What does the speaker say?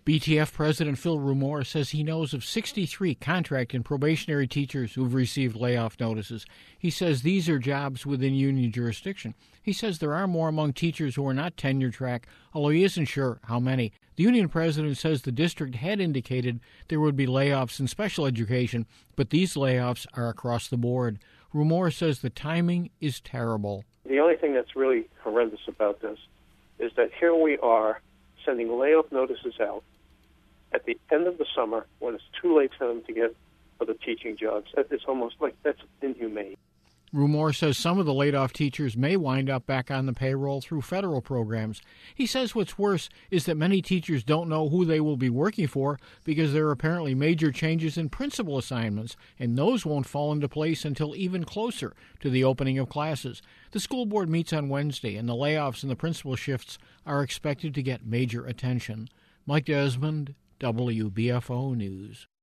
BTF President Phil Rumore says he knows of 63 contract and probationary teachers who've received layoff notices. He says these are jobs within union jurisdiction. He says there are more among teachers who are not tenure track, although he isn't sure how many. The union president says the district had indicated there would be layoffs in special education, but these layoffs are across the board. Rumore says the timing is terrible. The only thing that's really horrendous about this is that here we are sending layoff notices out at the end of the summer when it's too late for them to get other teaching jobs. It's almost like that's inhumane. Rumore says some of the laid-off teachers may wind up back on the payroll through federal programs. He says what's worse is that many teachers don't know who they will be working for because there are apparently major changes in principal assignments, and those won't fall into place until even closer to the opening of classes. The school board meets on Wednesday, and the layoffs and the principal shifts are expected to get major attention. Mike Desmond, WBFO News.